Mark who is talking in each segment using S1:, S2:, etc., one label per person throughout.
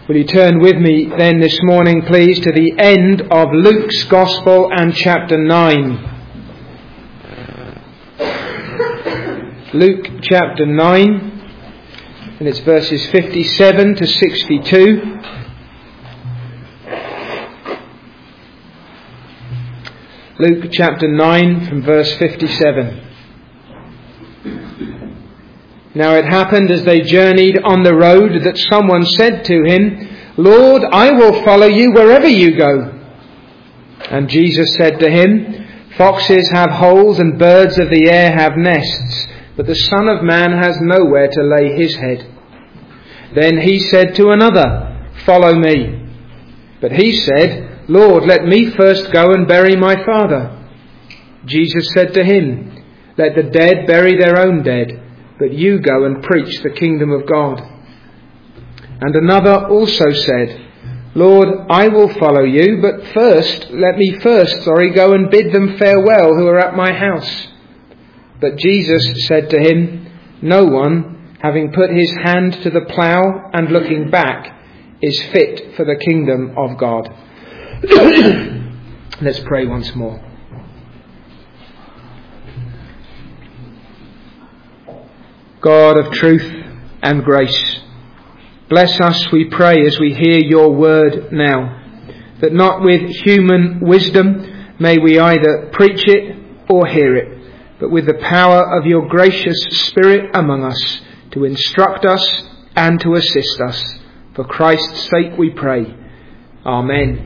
S1: Will you turn with me then this morning, please, to the end of Luke's Gospel and chapter 9. Luke chapter 9, and it's verses 57 to 62. Luke chapter 9 from verse 57. Now it happened as they journeyed on the road that someone said to him, "Lord, I will follow you wherever you go." And Jesus said to him, "Foxes have holes and birds of the air have nests, but the Son of Man has nowhere to lay his head." Then he said to another, "Follow me." But he said, "Lord, let me first go and bury my father." Jesus said to him, "Let the dead bury their own dead, but you go and preach the kingdom of God." And another also said, "Lord, I will follow you, but let me first go and bid them farewell who are at my house." But Jesus said to him, "No one, having put his hand to the plough and looking back, is fit for the kingdom of God." Let's pray once more. God of truth and grace, bless us, we pray, as we hear your word now, that not with human wisdom may we either preach it or hear it, but with the power of your gracious Spirit among us to instruct us and to assist us. For Christ's sake we pray. Amen.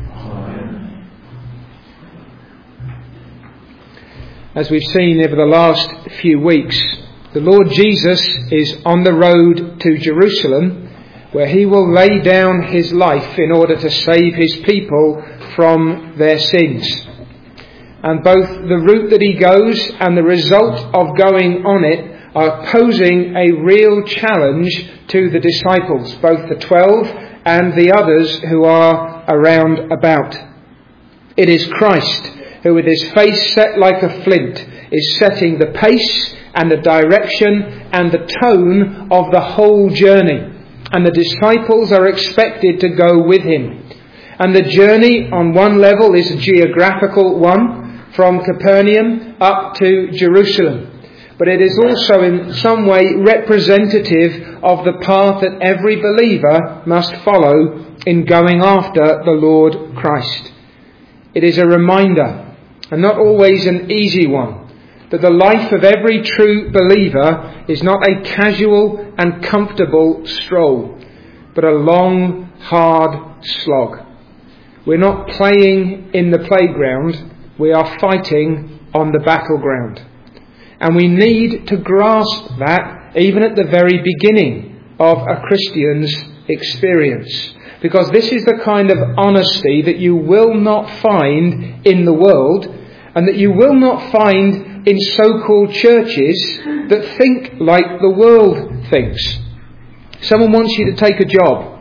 S1: As we've seen over the last few weeks, the Lord Jesus is on the road to Jerusalem, where he will lay down his life in order to save his people from their sins. And both the route that he goes and the result of going on it are posing a real challenge to the disciples, both the 12 and the others who are around about. It is Christ who, with his face set like a flint, is setting the pace and the direction and the tone of the whole journey. And the disciples are expected to go with him. And the journey on one level is a geographical one, from Capernaum up to Jerusalem. But it is also in some way representative of the path that every believer must follow in going after the Lord Christ. It is a reminder, and not always an easy one, that the life of every true believer is not a casual and comfortable stroll, but a long, hard slog. We're not playing in the playground, we are fighting on the battleground. And we need to grasp that even at the very beginning of a Christian's experience. Because this is the kind of honesty that you will not find in the world, and that you will not find in so-called churches that think like the world thinks. Someone wants you to take a job.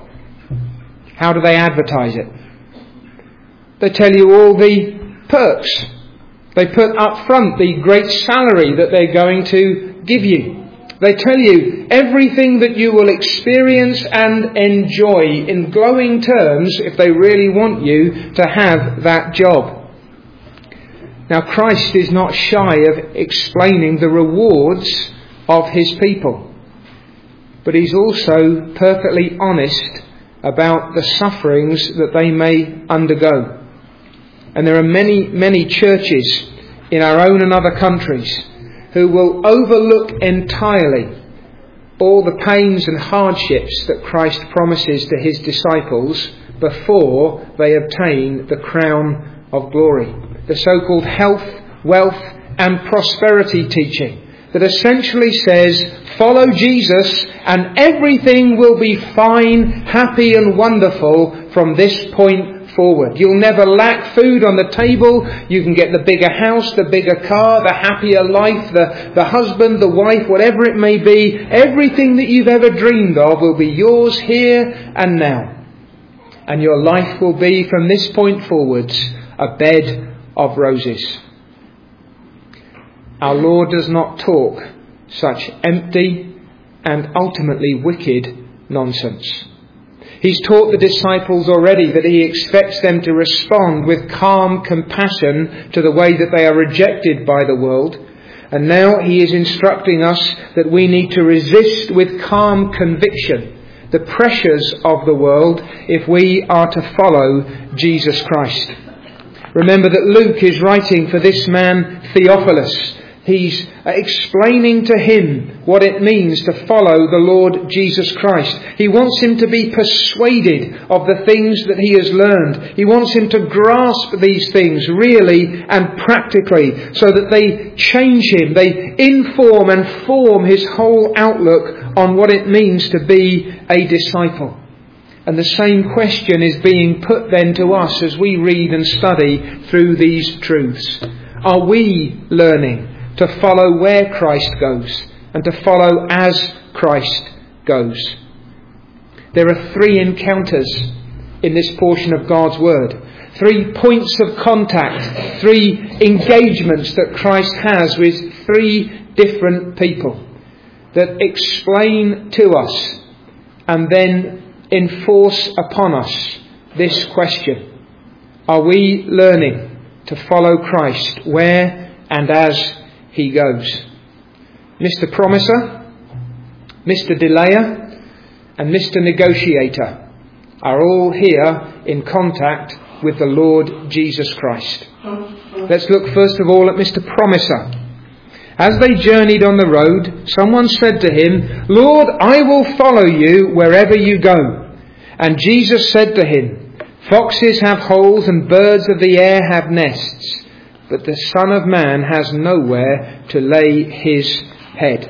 S1: How do they advertise it? They tell you all the perks. They put up front the great salary that they're going to give you. They tell you everything that you will experience and enjoy in glowing terms if they really want you to have that job. Now, Christ is not shy of explaining the rewards of his people, but he's also perfectly honest about the sufferings that they may undergo. And there are many, many churches in our own and other countries who will overlook entirely all the pains and hardships that Christ promises to his disciples before they obtain the crown of glory. The so-called health, wealth and prosperity teaching that essentially says, follow Jesus and everything will be fine, happy and wonderful from this point forward. You'll never lack food on the table. You can get the bigger house, the bigger car, the happier life, the husband, the wife, whatever it may be. Everything that you've ever dreamed of will be yours here and now. And your life will be, from this point forwards, a bed of roses. Our Lord does not talk such empty and ultimately wicked nonsense. He's taught the disciples already that he expects them to respond with calm compassion to the way that they are rejected by the world. And now he is instructing us that we need to resist with calm conviction the pressures of the world if we are to follow Jesus Christ. Remember that Luke is writing for this man Theophilus. He's explaining to him what it means to follow the Lord Jesus Christ. He wants him to be persuaded of the things that he has learned. He wants him to grasp these things really and practically so that they change him. They inform and form his whole outlook on what it means to be a disciple. And the same question is being put then to us as we read and study through these truths. Are we learning to follow where Christ goes and to follow as Christ goes? There are 3 encounters in this portion of God's Word. 3 points of contact, 3 engagements that Christ has with 3 different people that explain to us and then enforce upon us this question. Are we learning to follow Christ where and as he goes? Mr. Promiser, Mr. Delayer and Mr. Negotiator are all here in contact with the Lord Jesus Christ. Let's look first of all at Mr. Promiser. As they journeyed on the road, someone said to him, "Lord, I will follow you wherever you go." And Jesus said to him, "Foxes have holes and birds of the air have nests, but the Son of Man has nowhere to lay his head."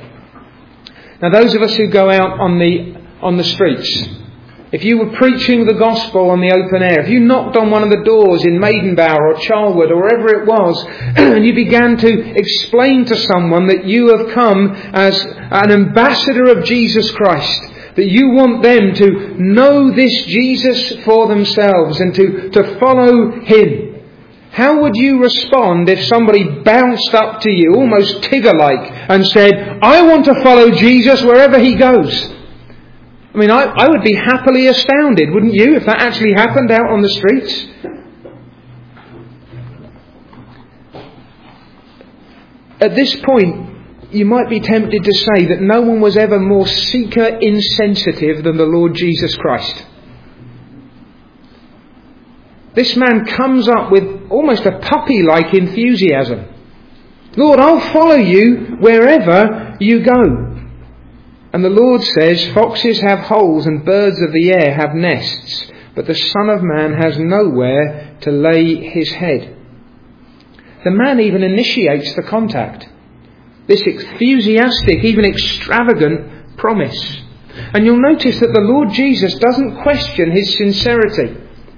S1: Now those of us who go out on the streets, if you were preaching the gospel on the open air, if you knocked on one of the doors in Maidenbower or Charlwood or wherever it was, and you began to explain to someone that you have come as an ambassador of Jesus Christ, that you want them to know this Jesus for themselves and to follow him, how would you respond if somebody bounced up to you, almost Tigger-like, and said, "I want to follow Jesus wherever he goes"? I mean, I would be happily astounded, wouldn't you, if that actually happened out on the streets? At this point, you might be tempted to say that no one was ever more seeker insensitive than the Lord Jesus Christ. This man comes up with almost a puppy-like enthusiasm. "Lord, I'll follow you wherever you go." And the Lord says, "Foxes have holes and birds of the air have nests, but the Son of Man has nowhere to lay his head." The man even initiates the contact. This enthusiastic, even extravagant promise. And you'll notice that the Lord Jesus doesn't question his sincerity.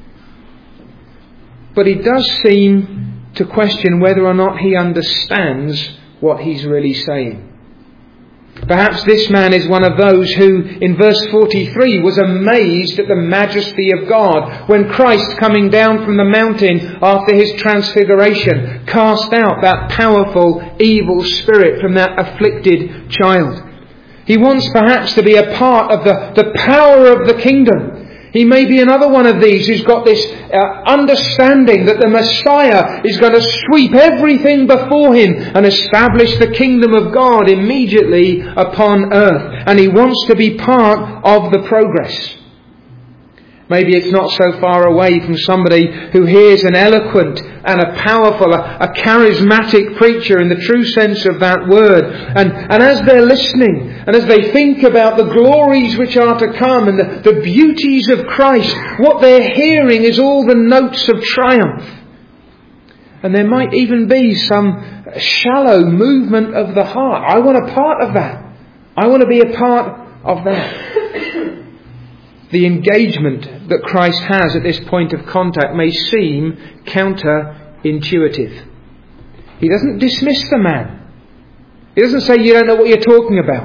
S1: But he does seem to question whether or not he understands what he's really saying. Perhaps this man is one of those who, in verse 43, was amazed at the majesty of God when Christ, coming down from the mountain after his transfiguration, cast out that powerful evil spirit from that afflicted child. He wants perhaps to be a part of the power of the kingdom. He may be another one of these who's got this understanding that the Messiah is going to sweep everything before him and establish the kingdom of God immediately upon earth. And he wants to be part of the progress. Maybe it's not so far away from somebody who hears an eloquent and a powerful, a charismatic preacher in the true sense of that word. And as they're listening and as they think about the glories which are to come and the beauties of Christ, what they're hearing is all the notes of triumph. And there might even be some shallow movement of the heart. I want a part of that. I want to be a part of that. The engagement that Christ has at this point of contact may seem counterintuitive. He doesn't dismiss the man. He doesn't say, "You don't know what you're talking about."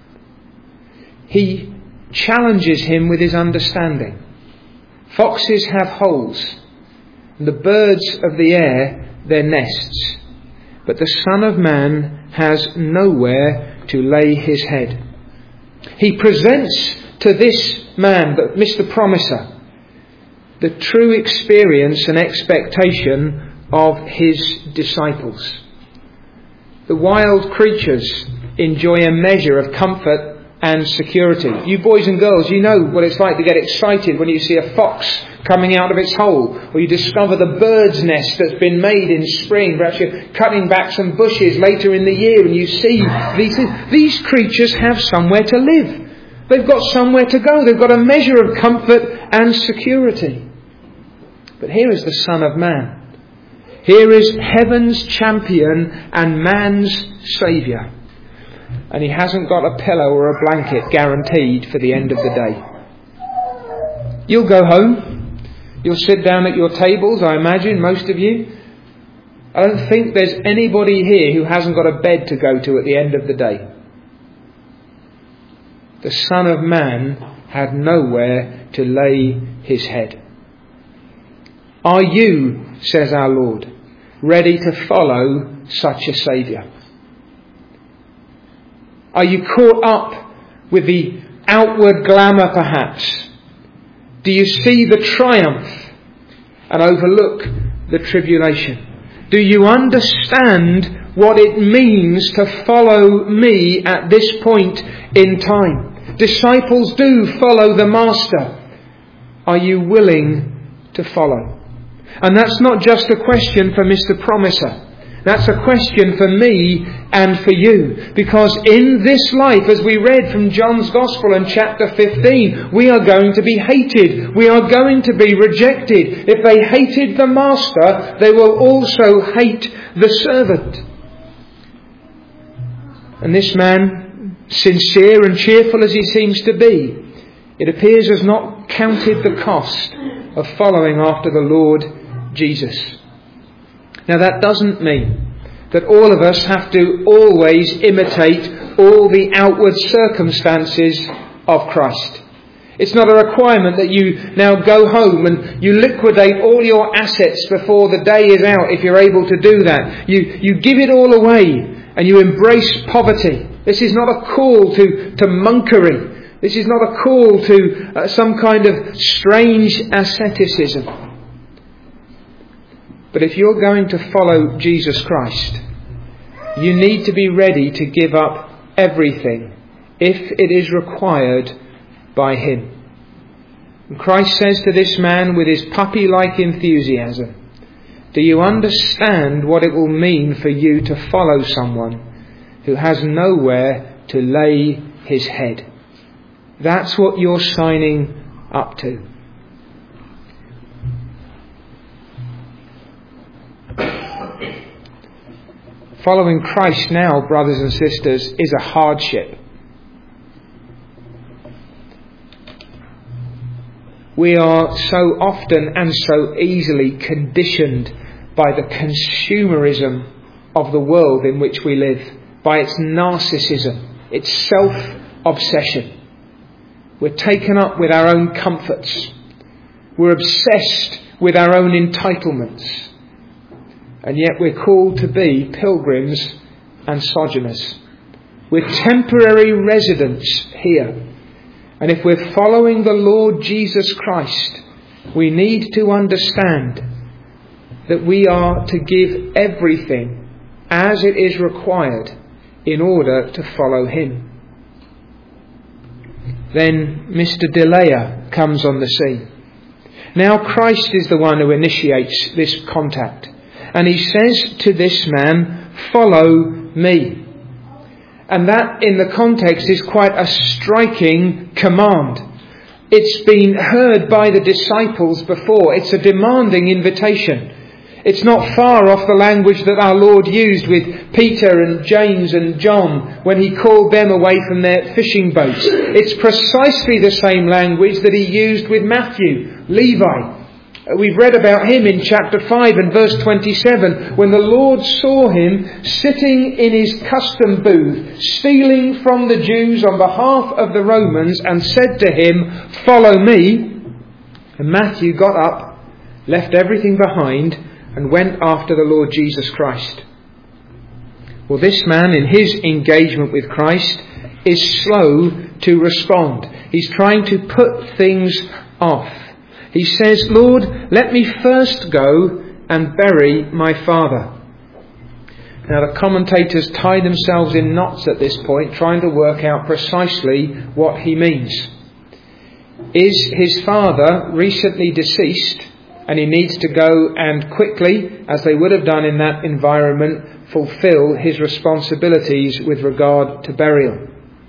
S1: He challenges him with his understanding. Foxes have holes, and the birds of the air their nests, but the Son of Man has nowhere to lay his head. He presents to this man, Mr. Promiser, the true experience and expectation of his disciples. The wild creatures enjoy a measure of comfort and security. You boys and girls, you know what it's like to get excited when you see a fox coming out of its hole, or you discover the bird's nest that's been made in spring. Perhaps you're cutting back some bushes later in the year and you see these creatures have somewhere to live. They've got somewhere to go. They've got a measure of comfort and security. But here is the Son of Man. Here is heaven's champion and man's saviour. And he hasn't got a pillow or a blanket guaranteed for the end of the day. You'll go home. You'll sit down at your tables, I imagine, most of you. I don't think there's anybody here who hasn't got a bed to go to at the end of the day. The Son of Man had nowhere to lay his head. Are you, says our Lord, ready to follow such a Saviour? Are you caught up with the outward glamour perhaps? Do you see the triumph and overlook the tribulation? Do you understand what it means to follow me at this point in time? Disciples do follow the Master. Are you willing to follow? And that's not just a question for Mr. Promiser. That's a question for me and for you. Because in this life, as we read from John's Gospel in chapter 15, we are going to be hated. We are going to be rejected. If they hated the Master, they will also hate the servant. And this man, sincere and cheerful as he seems to be, it appears has not counted the cost of following after the Lord Jesus. Now that doesn't mean that all of us have to always imitate all the outward circumstances of Christ. It's not a requirement that you now go home and you liquidate all your assets before the day is out if you're able to do that. You give it all away and you embrace poverty. This is not a call to monkery. This is not a call to some kind of strange asceticism. But if you're going to follow Jesus Christ, you need to be ready to give up everything if it is required by Him. And Christ says to this man with his puppy-like enthusiasm, do you understand what it will mean for you to follow someone who has nowhere to lay his head? That's what you're signing up to. Following Christ now, brothers and sisters, is a hardship. We are so often and so easily conditioned by the consumerism of the world in which we live, by its narcissism, its self-obsession. We're taken up with our own comforts. We're obsessed with our own entitlements. And yet we're called to be pilgrims and sojourners. We're temporary residents here. And if we're following the Lord Jesus Christ, we need to understand that we are to give everything as it is required in order to follow Him. Then Mr. Delayer comes on the scene. Now Christ is the one who initiates this contact. And he says to this man, follow me. And that in the context is quite a striking command. It's been heard by the disciples before. It's a demanding invitation. It's not far off the language that our Lord used with Peter and James and John when He called them away from their fishing boats. It's precisely the same language that He used with Matthew, Levi. We've read about him in chapter 5 and verse 27 when the Lord saw him sitting in his custom booth, stealing from the Jews on behalf of the Romans, and said to him, follow me. And Matthew got up, left everything behind, and went after the Lord Jesus Christ. Well, this man in his engagement with Christ is slow to respond. He's trying to put things off. He says, Lord, let me first go and bury my father. Now the commentators tie themselves in knots at this point, trying to work out precisely what he means. Is his father recently deceased and he needs to go and quickly, as they would have done in that environment, fulfill his responsibilities with regard to burial?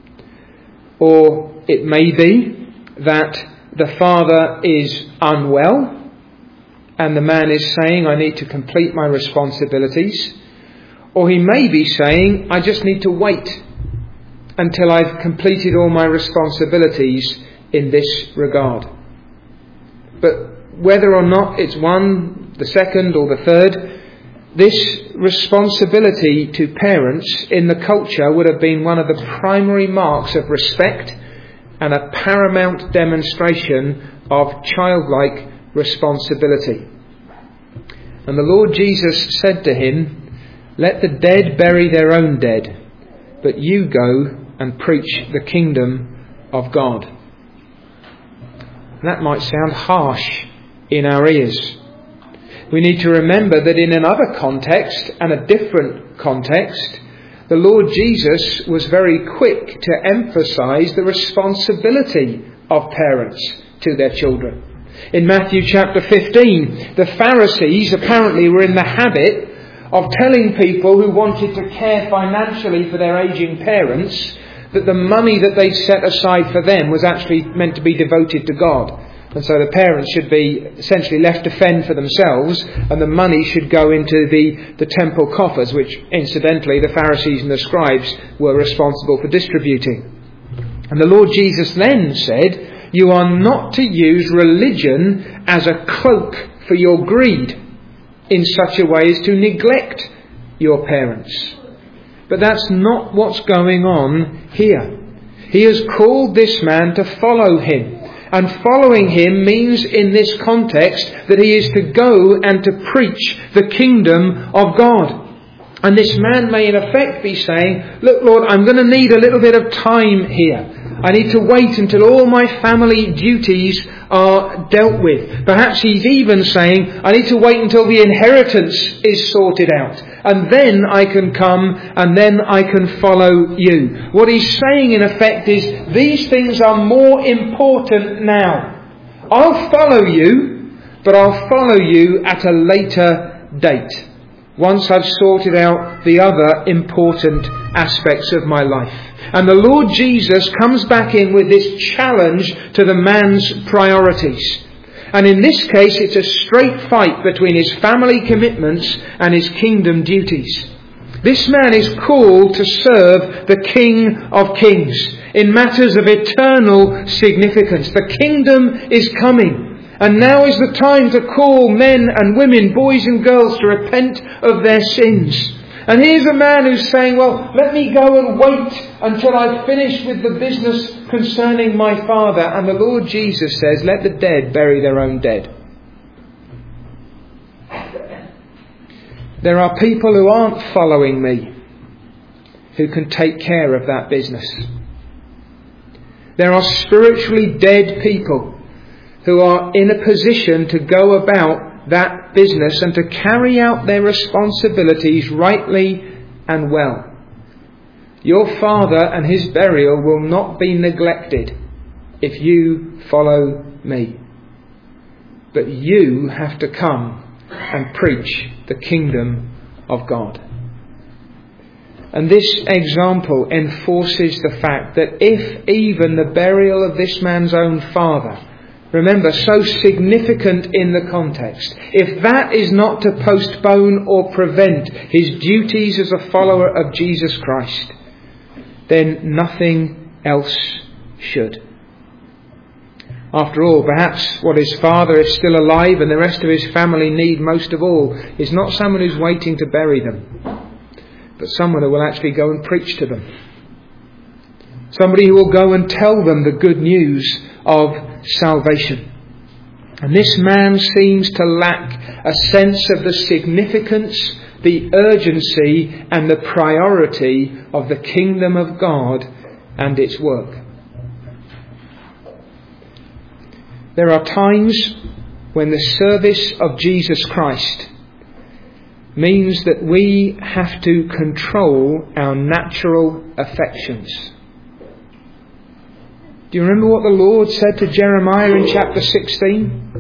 S1: Or it may be that the father is unwell and the man is saying, I need to complete my responsibilities. Or he may be saying, I just need to wait until I've completed all my responsibilities in this regard. But whether or not it's one, the second or the third, this responsibility to parents in the culture would have been one of the primary marks of respect and a paramount demonstration of childlike responsibility. And the Lord Jesus said to him, let the dead bury their own dead, but you go and preach the kingdom of God. That might sound harsh in our ears. We need to remember that in another context and a different context, the Lord Jesus was very quick to emphasize the responsibility of parents to their children. In Matthew chapter 15, the Pharisees apparently were in the habit of telling people who wanted to care financially for their aging parents that the money that they'd set aside for them was actually meant to be devoted to God. And so the parents should be essentially left to fend for themselves, and the money should go into the temple coffers, which incidentally the Pharisees and the scribes were responsible for distributing. And the Lord Jesus then said, you are not to use religion as a cloak for your greed in such a way as to neglect your parents. But that's not what's going on here. He has called this man to follow him. And following him means in this context that he is to go and to preach the kingdom of God. And this man may in effect be saying, look Lord, I'm going to need a little bit of time here. I need to wait until all my family duties are dealt with. Perhaps he's even saying, I need to wait until the inheritance is sorted out. And then I can come and then I can follow you. What he's saying in effect is, these things are more important now. I'll follow you, but I'll follow you at a later date, once I've sorted out the other important aspects of my life. And the Lord Jesus comes back in with this challenge to the man's priorities. And in this case, it's a straight fight between his family commitments and his kingdom duties. This man is called to serve the King of Kings in matters of eternal significance. The kingdom is coming. And now is the time to call men and women, boys and girls, to repent of their sins. And here's a man who's saying, well, let me go and wait until I've finished with the business concerning my father. And the Lord Jesus says, let the dead bury their own dead. There are people who aren't following me who can take care of that business. There are spiritually dead people who are in a position to go about that business and to carry out their responsibilities rightly and well. Your father and his burial will not be neglected if you follow me. But you have to come and preach the kingdom of God. And this example enforces the fact that if even the burial of this man's own father, remember, so significant in the context, if that is not to postpone or prevent his duties as a follower of Jesus Christ, then nothing else should. After all, perhaps what his father, if still alive, and the rest of his family need most of all is not someone who's waiting to bury them, but someone who will actually go and preach to them. Somebody who will go and tell them the good news of salvation. And this man seems to lack a sense of the significance, the urgency and the priority of the kingdom of God and its work. There are times when the service of Jesus Christ means that we have to control our natural affections. Do you remember what the Lord said to Jeremiah in chapter 16?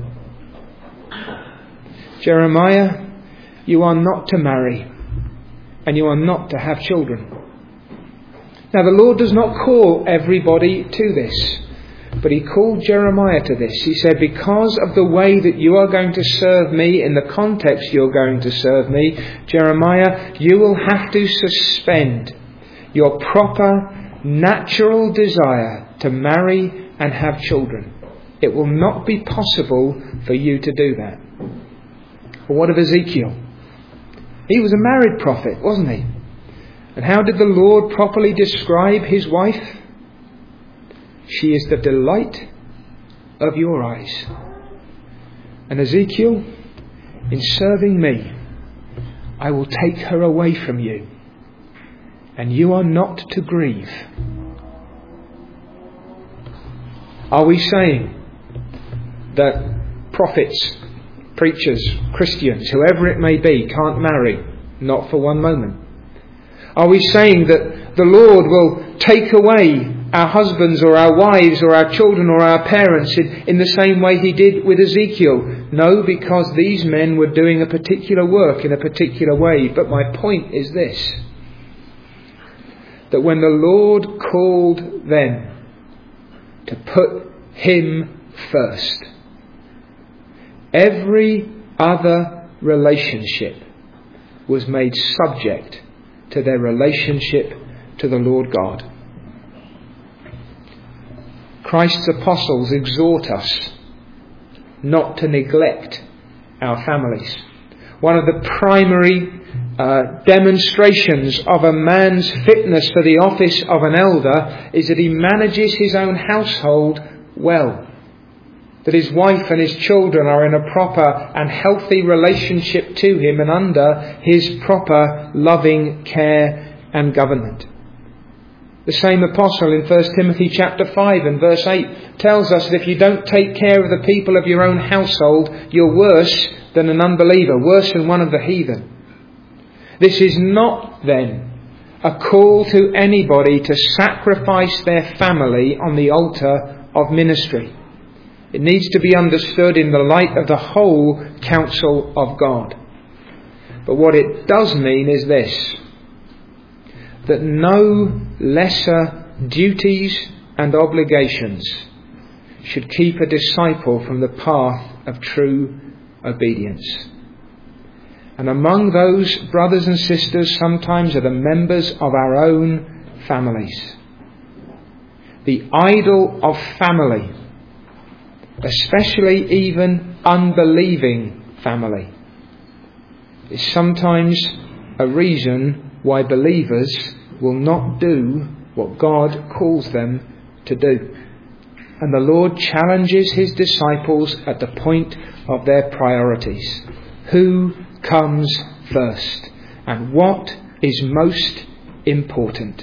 S1: Jeremiah, you are not to marry, and you are not to have children. Now the Lord does not call everybody to this, but He called Jeremiah to this. He said, because of the way that you are going to serve me, in the context you're going to serve me, Jeremiah, you will have to suspend your proper natural desire to marry and have children. It will not be possible for you to do that. But what of Ezekiel? He was a married prophet, wasn't he? And how did the Lord properly describe his wife? She is the delight of your eyes. And Ezekiel, in serving me, I will take her away from you, and you are not to grieve. Are we saying that prophets, preachers, Christians, whoever it may be, can't marry? Not for one moment. Are we saying that the Lord will take away our husbands or our wives or our children or our parents in the same way He did with Ezekiel? No, because these men were doing a particular work in a particular way. But my point is this, that when the Lord called them to put Him first, every other relationship was made subject to their relationship to the Lord God. Christ's apostles exhort us not to neglect our families. One of the primary demonstrations of a man's fitness for the office of an elder is that he manages his own household well. That his wife and his children are in a proper and healthy relationship to him and under his proper loving care and government. The same apostle in 1 Timothy chapter 5 and verse 8 tells us that if you don't take care of the people of your own household, you're worse than an unbeliever, worse than one of the heathen. This is not then a call to anybody to sacrifice their family on the altar of ministry. It needs to be understood in the light of the whole counsel of God. But what it does mean is this, that no lesser duties and obligations should keep a disciple from the path of true obedience. And among those brothers and sisters sometimes are the members of our own families. The idol of family, especially even unbelieving family, is sometimes a reason why believers will not do what God calls them to do. And the Lord challenges His disciples at the point of their priorities. Who comes first? And what is most important?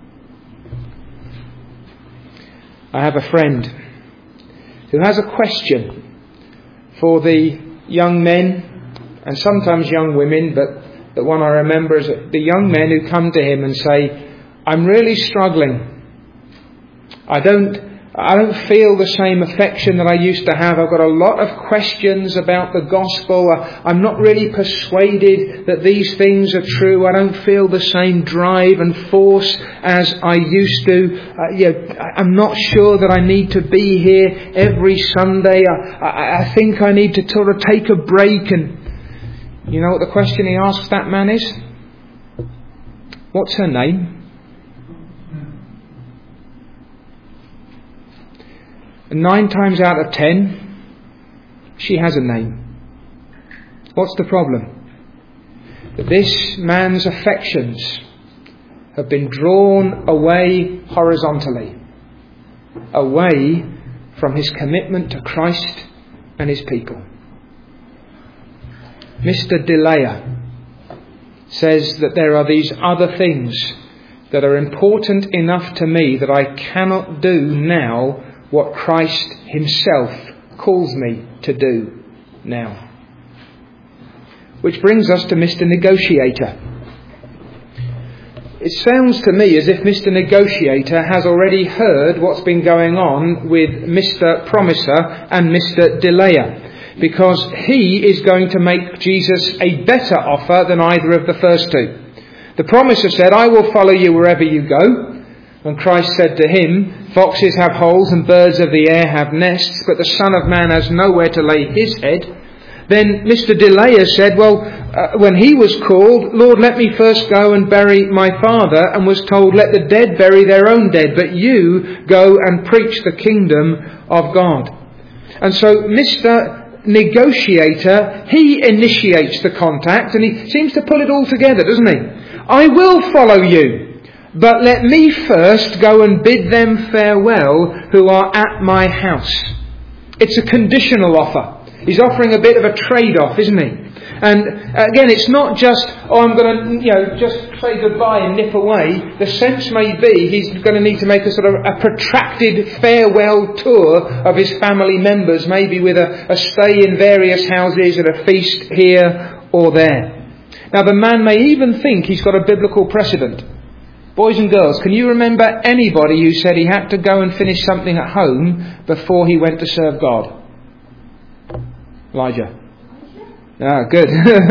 S1: I have a friend who has a question for the young men and sometimes young women, but the one I remember is the young men who come to him and say, I'm really struggling. I don't feel the same affection that I used to have. I've got a lot of questions about the gospel. I'm not really persuaded that these things are true. I don't feel the same drive and force as I used to. I'm not sure that I need to be here every Sunday. I think I need to sort of take a break. And you know what the question he asks that man is? What's her name? And 9 times out of 10, she has a name. What's the problem? That this man's affections have been drawn away horizontally, away from his commitment to Christ and His people. Mr. Delaya says that there are these other things that are important enough to me that I cannot do now what Christ Himself calls me to do now. Which brings us to Mr. Negotiator. It sounds to me as if Mr. Negotiator has already heard what's been going on with Mr. Promiser and Mr. Delayer, because he is going to make Jesus a better offer than either of the first two. The Promiser said, "I will follow you wherever you go." And Christ said to him, "Foxes have holes and birds of the air have nests, but the Son of Man has nowhere to lay his head." Then Mr. Delayer said, when he was called, "Lord, let me first go and bury my father," and was told, "Let the dead bury their own dead, but you go and preach the kingdom of God." And so Mr. Negotiator, he initiates the contact, and he seems to pull it all together, doesn't he? "I will follow you, but let me first go and bid them farewell who are at my house." It's a conditional offer. He's offering a bit of a trade-off, isn't he? And again, it's not just, I'm going to, just say goodbye and nip away. The sense may be he's going to need to make a sort of a protracted farewell tour of his family members, maybe with a stay in various houses and a feast here or there. Now, the man may even think he's got a biblical precedent. Boys and girls, can you remember anybody who said he had to go and finish something at home before he went to serve God? Elijah. Ah, good.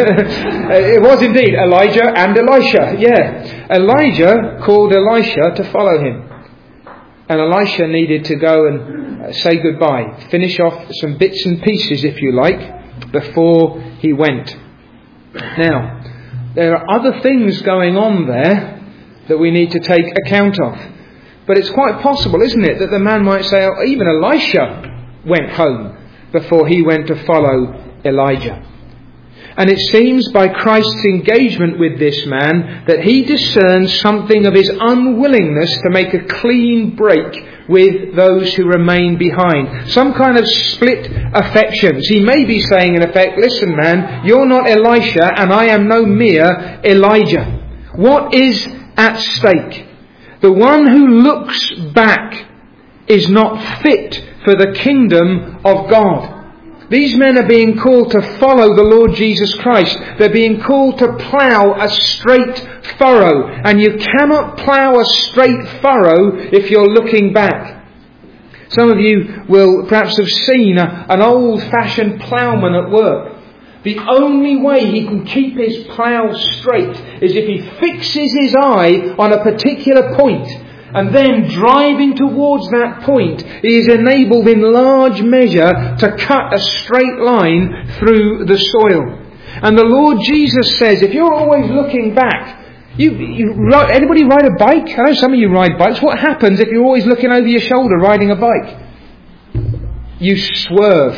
S1: It was indeed Elijah and Elisha. Yeah. Elijah called Elisha to follow him. And Elisha needed to go and say goodbye. Finish off some bits and pieces, if you like, before he went. Now, there are other things going on there that we need to take account of. But it's quite possible, isn't it, that the man might say, oh, even Elisha went home before he went to follow Elijah. And it seems by Christ's engagement with this man that he discerns something of his unwillingness to make a clean break with those who remain behind. Some kind of split affections. He may be saying in effect, listen man, you're not Elisha and I am no mere Elijah. What is at stake? The one who looks back is not fit for the kingdom of God. These men are being called to follow the Lord Jesus Christ. They're being called to plough a straight furrow. And you cannot plough a straight furrow if you're looking back. Some of you will perhaps have seen an old-fashioned ploughman at work. The only way he can keep his plough straight is if he fixes his eye on a particular point. And then driving towards that point, he is enabled in large measure to cut a straight line through the soil. And the Lord Jesus says, if you're always looking back, anybody ride a bike? I know some of you ride bikes. What happens if you're always looking over your shoulder riding a bike? You swerve.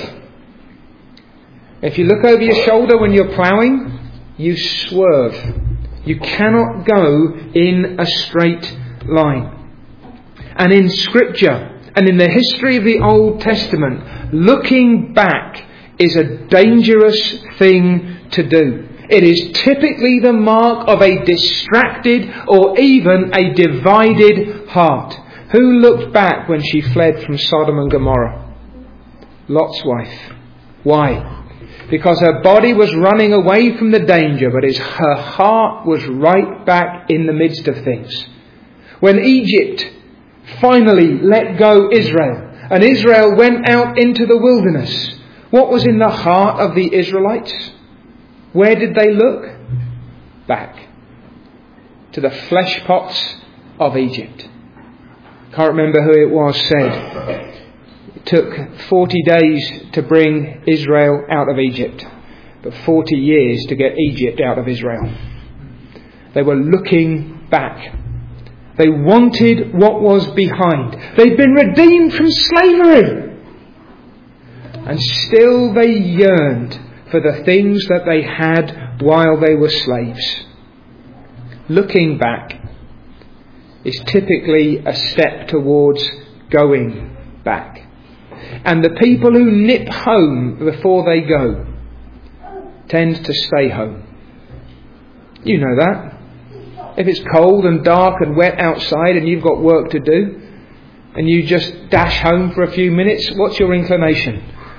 S1: If you look over your shoulder when you're ploughing, you swerve. You cannot go in a straight line. And in Scripture and in the history of the Old Testament, looking back is a dangerous thing to do. It is typically the mark of a distracted or even a divided heart. Who looked back when she fled from Sodom and Gomorrah? Lot's wife. Why? Because her body was running away from the danger, but her heart was right back in the midst of things. When Egypt finally let go Israel, and Israel went out into the wilderness, what was in the heart of the Israelites? Where did they look? Back to the flesh pots of Egypt. Can't remember who it was said it took 40 days to bring Israel out of Egypt, but 40 years to get Egypt out of Israel. They were looking back. They wanted what was behind. They'd been redeemed from slavery. And still they yearned for the things that they had while they were slaves. Looking back is typically a step towards going back. And the people who nip home before they go tend to stay home. You know that. If it's cold and dark and wet outside and you've got work to do and you just dash home for a few minutes, what's your inclination?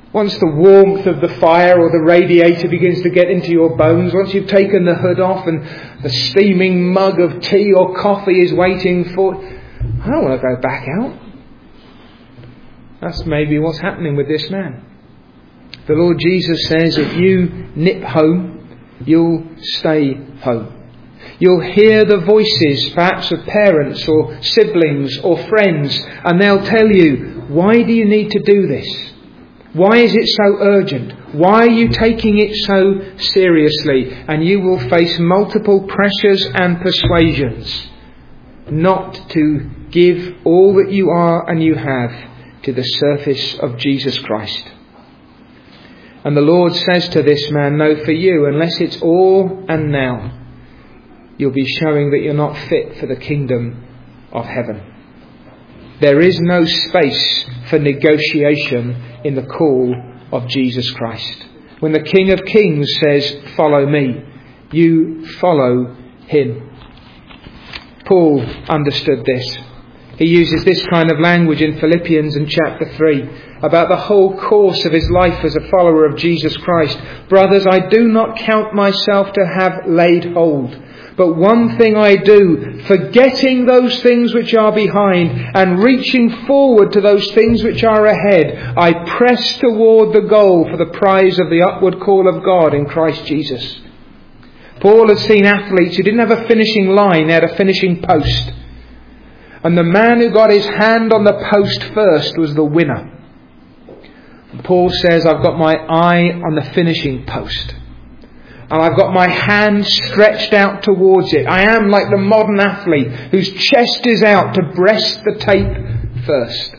S1: Once the warmth of the fire or the radiator begins to get into your bones, once you've taken the hood off and the steaming mug of tea or coffee is waiting for... I don't want to go back out. That's maybe what's happening with this man. The Lord Jesus says, if you nip home, you'll stay home. You'll hear the voices, perhaps of parents or siblings or friends, and they'll tell you, why do you need to do this? Why is it so urgent? Why are you taking it so seriously? And you will face multiple pressures and persuasions not to give all that you are and you have to the service of Jesus Christ. And the Lord says to this man, no, for you, unless it's all and now, you'll be showing that you're not fit for the kingdom of heaven. There is no space for negotiation in the call of Jesus Christ. When the King of Kings says, follow me, you follow him. Paul understood this. He uses this kind of language in Philippians in chapter 3 about the whole course of his life as a follower of Jesus Christ. Brothers, I do not count myself to have laid hold. But one thing I do, forgetting those things which are behind and reaching forward to those things which are ahead, I press toward the goal for the prize of the upward call of God in Christ Jesus. Paul had seen athletes who didn't have a finishing line, they had a finishing post. And the man who got his hand on the post first was the winner. Paul says, I've got my eye on the finishing post. And I've got my hand stretched out towards it. I am like the modern athlete whose chest is out to breast the tape first.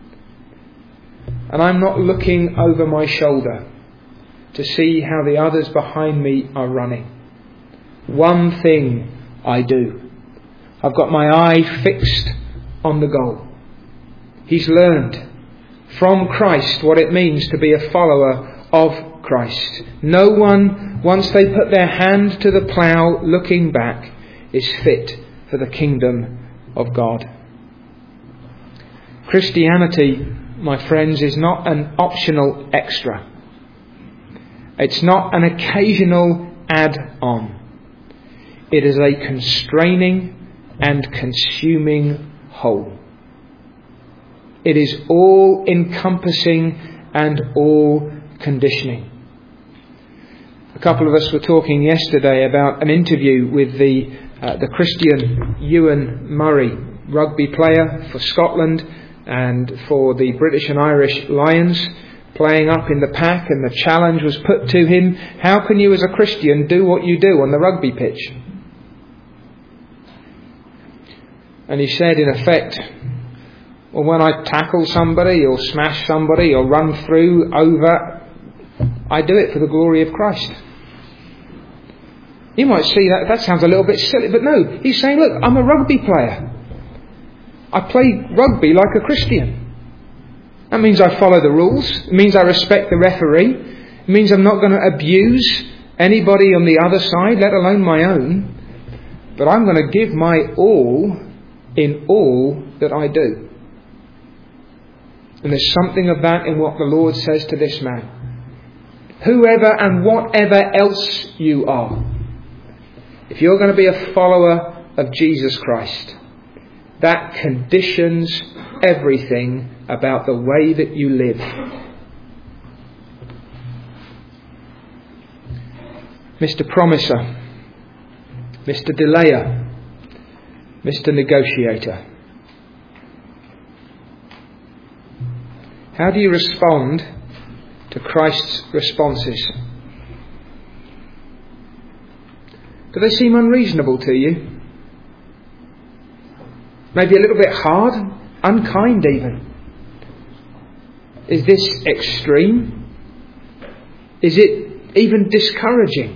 S1: And I'm not looking over my shoulder to see how the others behind me are running. One thing I do. I've got my eye fixed on the goal. He's learned from Christ what it means to be a follower of Christ. No one, once they put their hand to the plough looking back, is fit for the kingdom of God. Christianity, my friends, is not an optional extra. It's not an occasional add-on. It is a constraining and consuming whole. It is all encompassing and all conditioning. A couple of us were talking yesterday about an interview with the Christian Ewan Murray, rugby player for Scotland and for the British and Irish Lions, playing up in the pack, and the challenge was put to him, how can you as a Christian do what you do on the rugby pitch? And he said, in effect, well, when I tackle somebody or smash somebody or run through, over, I do it for the glory of Christ. You might see that sounds a little bit silly, but no, he's saying, look, I'm a rugby player. I play rugby like a Christian. That means I follow the rules. It means I respect the referee. It means I'm not going to abuse anybody on the other side, let alone my own. But I'm going to give my all in all that I do. And there's something of that in what the Lord says to this man. Whoever and whatever else you are, if you're going to be a follower of Jesus Christ, that conditions everything about the way that you live. Mr. Promiser, Mr. Delayer, Mr. Negotiator. How do you respond to Christ's responses? Do they seem unreasonable to you? Maybe a little bit hard, unkind even. Is this extreme? Is it even discouraging?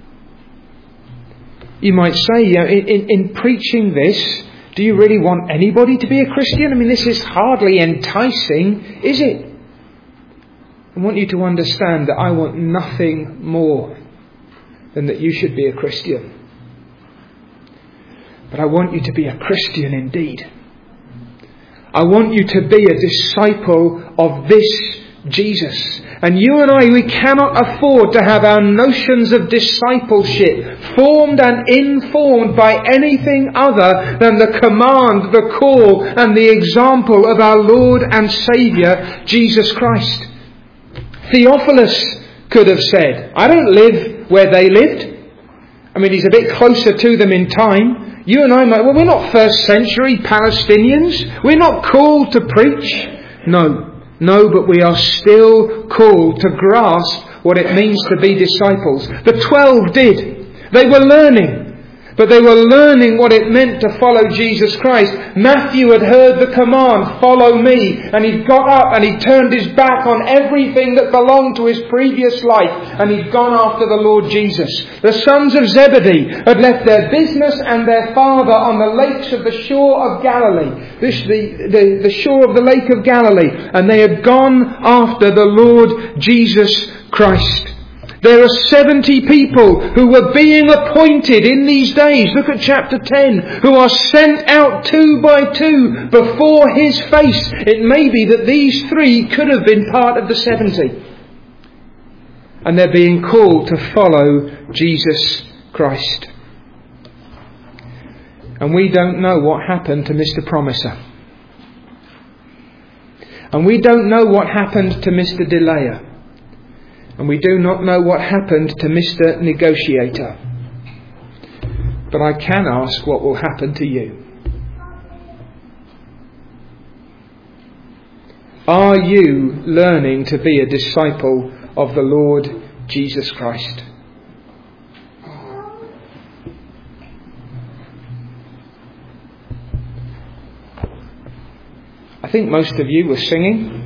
S1: You might say, in preaching this, do you really want anybody to be a Christian? I mean, this is hardly enticing, is it? I want you to understand that I want nothing more than that you should be a Christian. But I want you to be a Christian indeed. I want you to be a disciple of this Jesus. And you and I, we cannot afford to have our notions of discipleship formed and informed by anything other than the command, the call and the example of our Lord and Saviour, Jesus Christ. Theophilus could have said, I don't live where they lived. I mean, he's a bit closer to them in time. You and I might, well, we're not first century Palestinians. We're not called to preach. No, but we are still called to grasp what it means to be disciples. The 12 did. They were learning. But they were learning what it meant to follow Jesus Christ. Matthew had heard the command, follow me. And he got up and he turned his back on everything that belonged to his previous life. And he'd gone after the Lord Jesus. The sons of Zebedee had left their business and their father on the lakes of the shore of Galilee. The shore of the lake of Galilee. And they had gone after the Lord Jesus Christ. There are 70 people who were being appointed in these days. Look at chapter 10. Who are sent out 2 by 2 before his face. It may be that these 3 could have been part of the 70. And they're being called to follow Jesus Christ. And we don't know what happened to Mr. Promiser. And we don't know what happened to Mr. Delayer. And we do not know what happened to Mr. Negotiator. But I can ask what will happen to you. Are you learning to be a disciple of the Lord Jesus Christ? I think most of you were singing.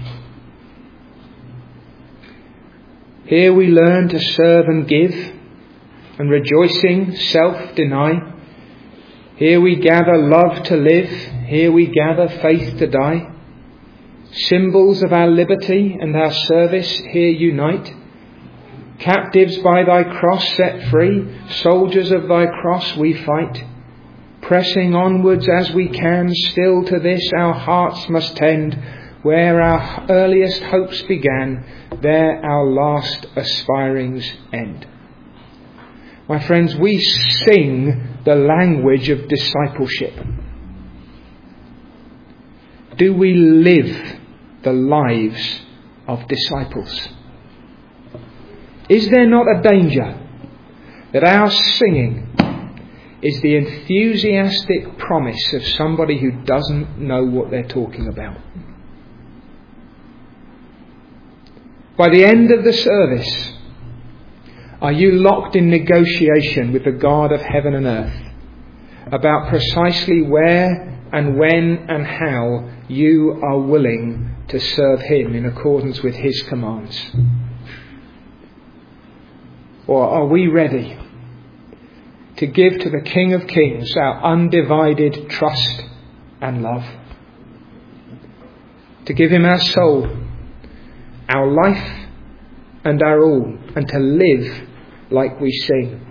S1: Here we learn to serve and give, and rejoicing self-deny. Here we gather love to live, here we gather faith to die. Symbols of our liberty and our service here unite. Captives by thy cross set free, soldiers of thy cross we fight. Pressing onwards as we can, still to this our hearts must tend. Where our earliest hopes began, there our last aspirings end. My friends, we sing the language of discipleship. Do we live the lives of disciples? Is there not a danger that our singing is the enthusiastic promise of somebody who doesn't know what they're talking about? By the end of the service, are you locked in negotiation with the God of heaven and earth about precisely where and when and how you are willing to serve him in accordance with his commands? Or are we ready to give to the King of Kings our undivided trust and love? To give him our soul, our life and our all, and to live like we sing.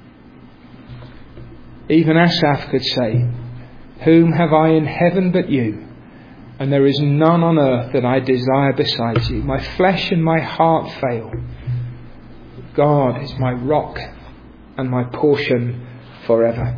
S1: Even Asaph could say, whom have I in heaven but you? And there is none on earth that I desire besides you. My flesh and my heart fail. God is my rock and my portion forever.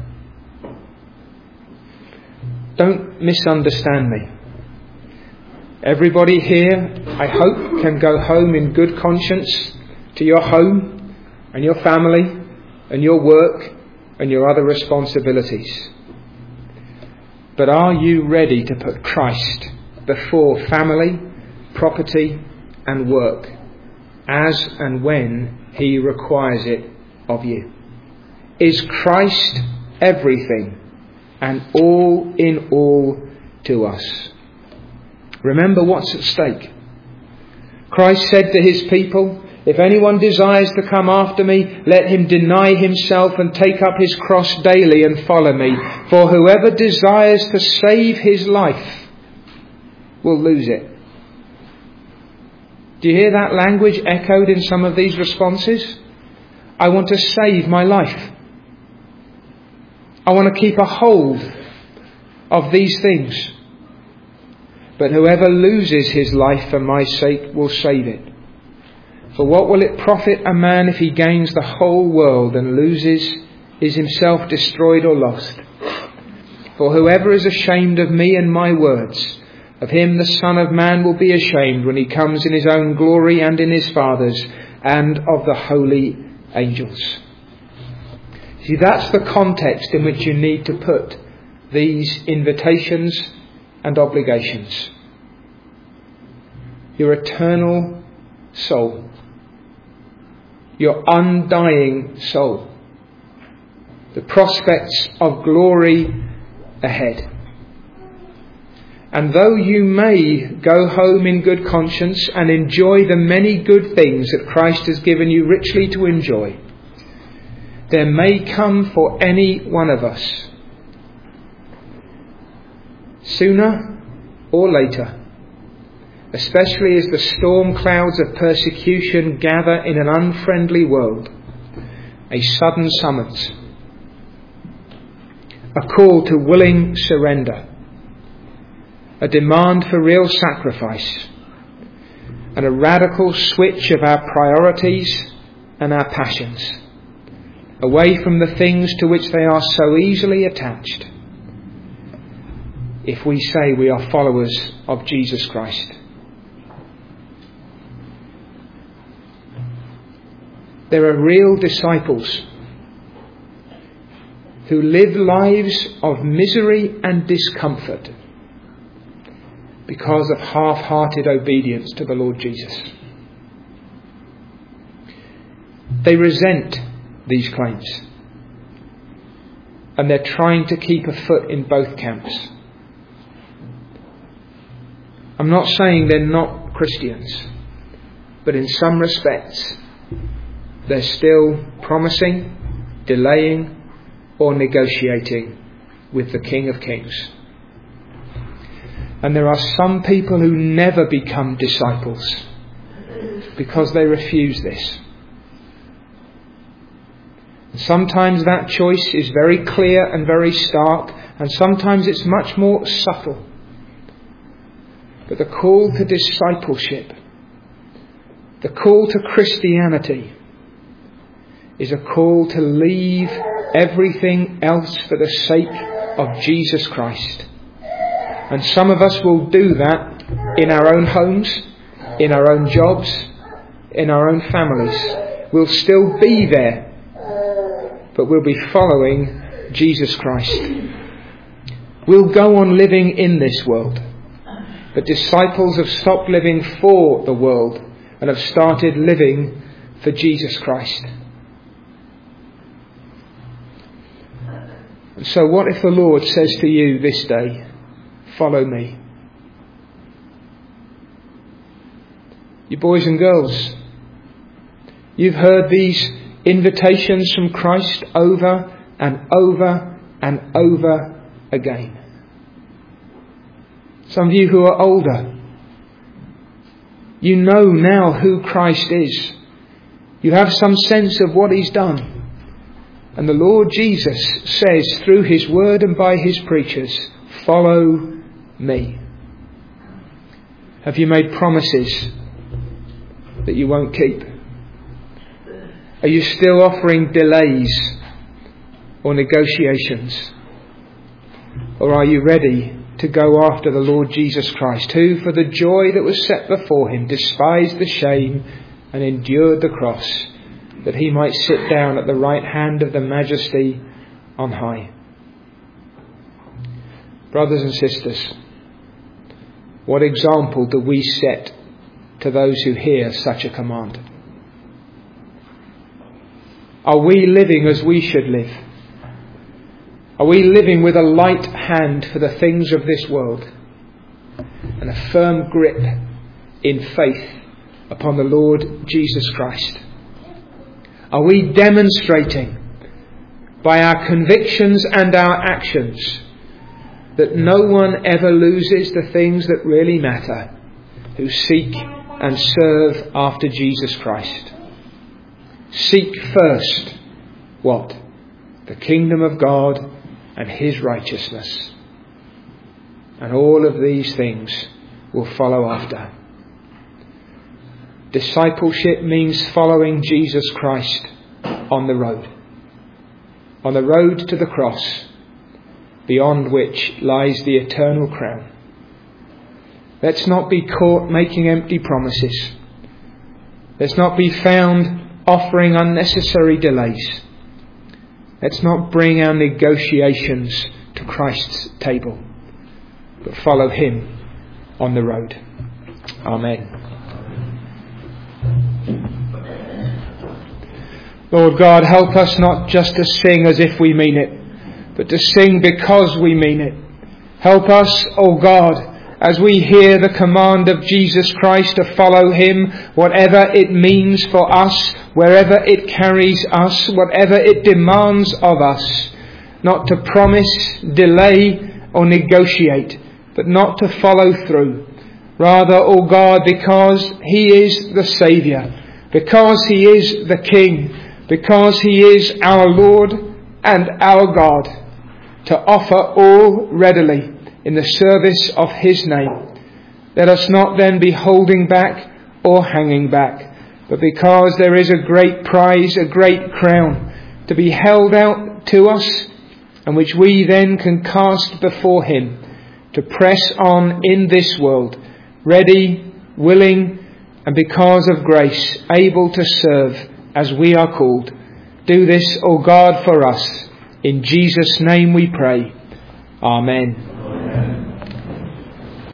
S1: Don't misunderstand me. Everybody here, I hope, can go home in good conscience to your home and your family and your work and your other responsibilities. But are you ready to put Christ before family, property and work as and when he requires it of you? Is Christ everything and all in all to us? Remember what's at stake. Christ said to his people, if anyone desires to come after me, let him deny himself and take up his cross daily and follow me. For whoever desires to save his life will lose it. Do you hear that language echoed in some of these responses? I want to save my life. I want to keep a hold of these things. But whoever loses his life for my sake will save it. For what will it profit a man if he gains the whole world and is himself destroyed or lost? For whoever is ashamed of me and my words, of him the Son of Man will be ashamed when he comes in his own glory and in his Father's and of the holy angels. See, that's the context in which you need to put these invitations and obligations. Your eternal soul. Your undying soul. The prospects of glory ahead. And though you may go home in good conscience and enjoy the many good things that Christ has given you richly to enjoy, there may come for any one of us, sooner or later, especially as the storm clouds of persecution gather in an unfriendly world, a sudden summons, a call to willing surrender, a demand for real sacrifice, and a radical switch of our priorities and our passions, away from the things to which they are so easily attached, if we say we are followers of Jesus Christ. There are real disciples who live lives of misery and discomfort because of half-hearted obedience to the Lord Jesus. They resent these claims, and they're trying to keep a foot in both camps. I'm not saying they're not Christians, but in some respects they're still promising, delaying, or negotiating with the King of Kings. And there are some people who never become disciples because they refuse this. And sometimes that choice is very clear and very stark, and sometimes it's much more subtle. But the call to discipleship, the call to Christianity, is a call to leave everything else for the sake of Jesus Christ. And some of us will do that in our own homes, in our own jobs, in our own families. We'll still be there, but we'll be following Jesus Christ. We'll go on living in this world, but disciples have stopped living for the world and have started living for Jesus Christ. And so what if the Lord says to you this day, follow me? You boys and girls, you've heard these invitations from Christ over and over and over again. Some of you who are older, you know now who Christ is. You have some sense of what He's done. And the Lord Jesus says through His word and by His preachers, follow me. Have you made promises that you won't keep? Are you still offering delays or negotiations? Or are you ready to go after the Lord Jesus Christ, who for the joy that was set before Him despised the shame and endured the cross, that He might sit down at the right hand of the Majesty on high? Brothers and sisters, what example do we set to those who hear such a command? Are we living as we should live? Are we living with a light hand for the things of this world and a firm grip in faith upon the Lord Jesus Christ? Are we demonstrating by our convictions and our actions that no one ever loses the things that really matter who seek and serve after Jesus Christ? Seek first what? The kingdom of God and His righteousness. And all of these things will follow after. Discipleship means following Jesus Christ on the road to the cross, beyond which lies the eternal crown. Let's not be caught making empty promises. Let's not be found offering unnecessary delays. Let's not bring our negotiations to Christ's table, but follow him on the road. Amen. Lord God, help us not just to sing as if we mean it, but to sing because we mean it. Help us, O God, as we hear the command of Jesus Christ to follow him, whatever it means for us, wherever it carries us, whatever it demands of us, not to promise, delay or negotiate, but not to follow through. Rather, O God, because he is the Saviour, because he is the King, because he is our Lord and our God, to offer all readily in the service of his name. Let us not then be holding back or hanging back, but because there is a great prize, a great crown to be held out to us, and which we then can cast before him, to press on in this world, ready, willing, and because of grace, able to serve as we are called. Do this, O God, for us. In Jesus' name we pray. Amen.